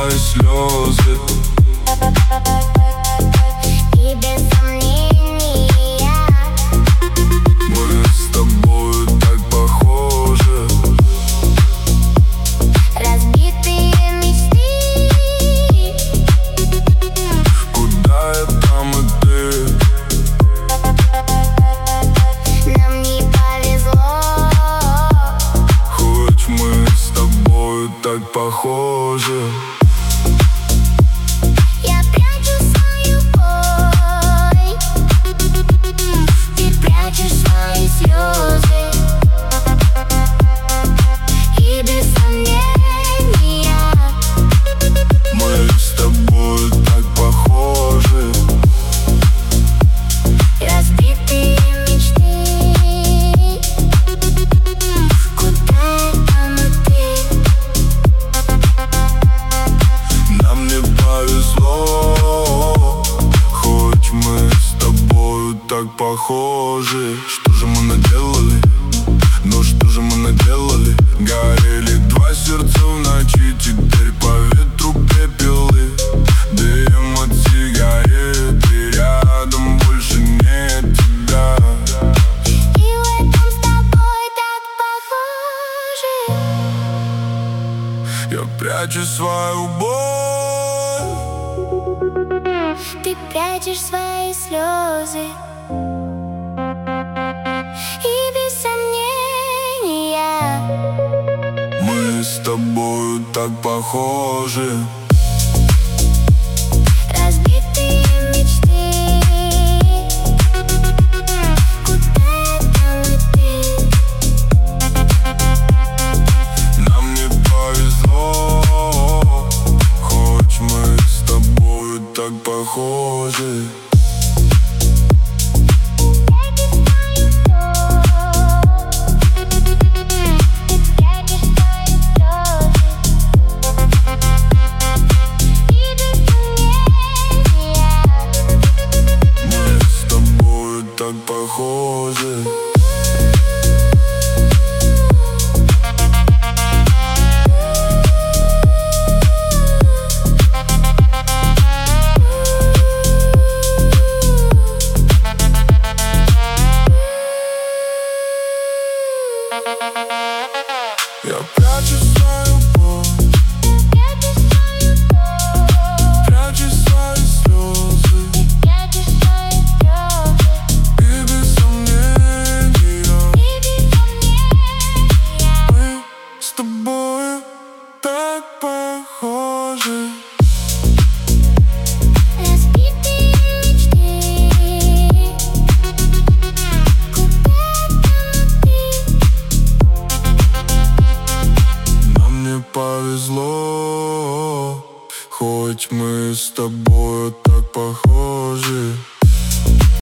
свои слезы. И без сомнения Мы с тобою так похожи. разбитые мечты. Куда я, там и ты. Нам не повезло. Хоть мы с тобою так похожи. Я прячу свою боль, ты прячешь свои слезы. И без сомнения Мы с тобою так похожи. разбитые мечты. Куда я, там и ты. Нам не повезло. Хоть мы с тобою так похожи. Что же мы наделали? Ну что же мы наделали? Горели два сердца в ночи, теперь по ветру пепелы. Дым от сигарет, и рядом больше нет тебя. И в этом с тобой так похожи. Я прячу свою боль. Ты прячешь свои слезы. И без сомнения Мы с тобою так похожи. разбитые мечты. Куда я, там и ты. Нам не повезло. Хоть мы с тобою так похожи. Мы с тобою так похожи. Я прячу свою боль, прячу свои слезы. И без сомнения мы с тобою так похожи. Разбитые мечты. Куда я, там и ты. Нам не повезло. Хоть мы с тобою так похожи.